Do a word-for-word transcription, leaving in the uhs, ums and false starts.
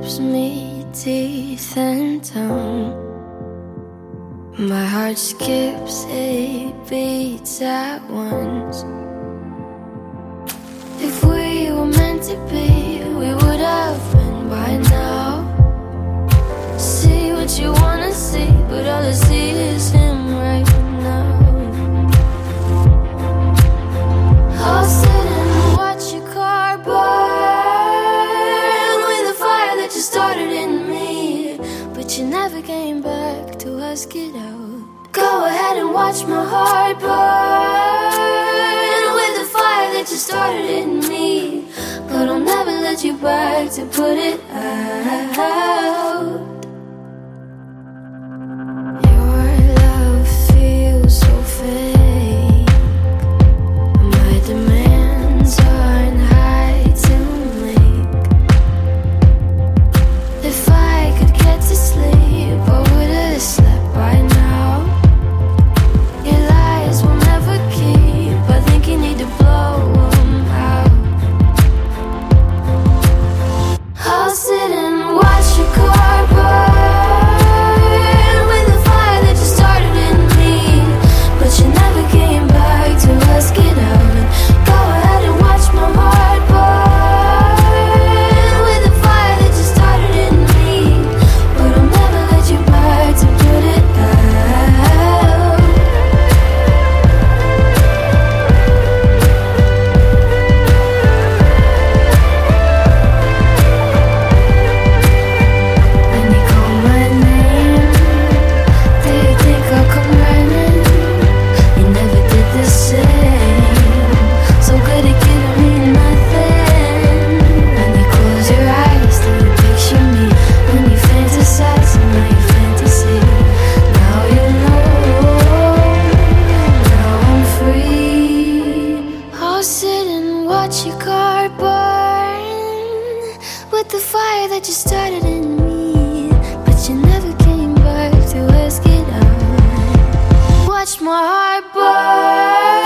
gives me teeth and tongue. My heart skips eight beats at once. If we were meant to be, we would have been by now. See what you wanna see, but all I see is him right now. I'll sit and watch your car burn with the fire that you started in me, but you never came back to ask it out. Go ahead and watch my heart burn with the fire that you started in me, but I'll never let you back to put it out. Your love feels so fake. My demands aren't high to make. If I could get to sleep, I would have slept by now. Your lies will never keep. I think you need to blow them out. I'll sit and watch your car burn with the fire that you started in me, but you never came back to ask it out. Go ahead and watch my heart burn with the fire that you started in me, but I'll never let you back to put it out. When you call my name, do you think I'll come running? You never did the same. So good at giving me nothing. When you close your eyes, do you picture me? When you fantasize in my fantasy, now you know, now I'm free. I'll sit and watch your car burn with the fire that you started in me, but you never came back to ask it out. Watch my heart burn